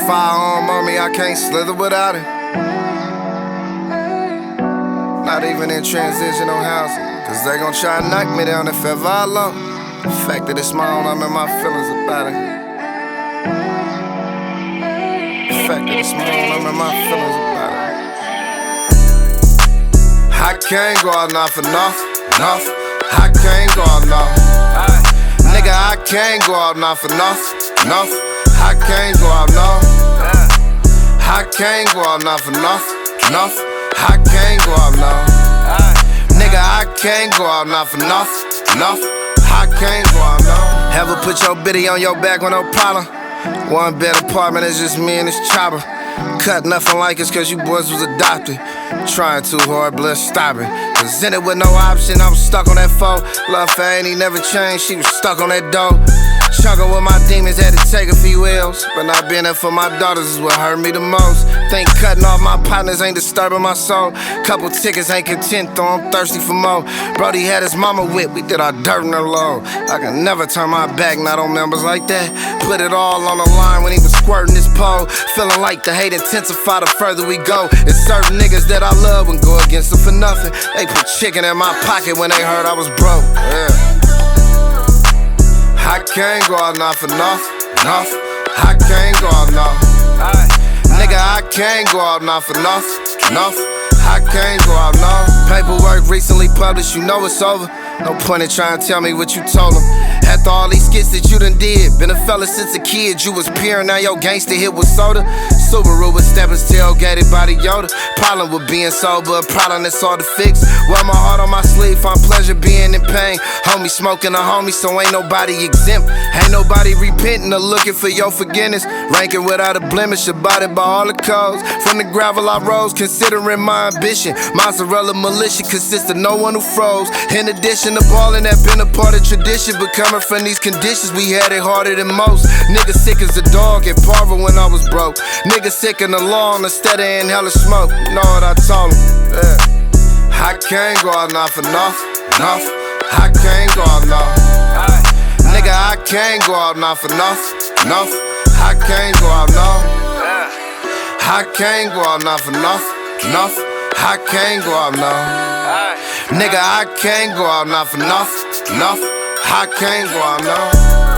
firearm on me, I can't slither without it. Not even in transitional housing, cause they gon' try to knock me down if ever I low. The fact that it's my own, I'm in my feelings about it. The fact that it's my own, I'm in my feelings about it. I can't go out now for nothing. I can't go out now. Nigga, I can't go out now for nothing. I can't go out now. I can't go out now for nothing. I can't go out now. Nigga, I can't go out now for nothing. I can't go out now. Ever put your bitty on your back with no problem? One bed apartment is just me and this chopper. Cut nothing like it's cause you boys was adopted. Trying too hard, blood stop it. Was in it with no option, I was stuck on that foe. Love for Annie never changed, she was stuck on that dough. Chugging with my demons, had to take a few L's. But not being there for my daughters is what hurt me the most. Think cutting off my partners ain't disturbing my soul. Couple tickets ain't content though, I'm thirsty for more. Brody had his mama whip, we did our dirt in her low. I can never turn my back, not on members like that. Put it all on the line when he was squirting this pole. Feeling like the hate intensify the further we go. It's certain niggas that I love and go against them for nothing. They put chicken in my pocket when they heard I was broke. Yeah. I can't go out now for nothing. I can't go out now. Nigga, I can't go out now for nothing. I can't go out now. Paperwork recently published, you know it's over. No point in trying to tell me what you told them. After all these skits that you done did, been a fella since a kid, you was peering, now your gangster hit with soda. Subaru with steppers tailgated by the Yoda. Problem with being sober, a problem that's hard to fix. Wear my heart on my sleeve, find pleasure being in pain. Homie smoking a homie, so ain't nobody exempt. Ain't nobody repenting or looking for your forgiveness. Ranking without a blemish, abided by all the codes. From the gravel I rose, considering my ambition. Mozzarella militia consists of no one who froze. In addition to ballin' that been a part of tradition, but coming from these conditions, we had it harder than most. Nigga sick as a dog at Parva when I was broke. Nigga sick in the lawn instead of inhaling smoke. You know what I told him? Yeah. I can't go out now for nothing. I can't go out now. Nigga, I can't go out now for nothing. I can't go out now. I can't go out now for nothing. I can't go out now. Nigga, I can't go out now for nothing. I can't go out now.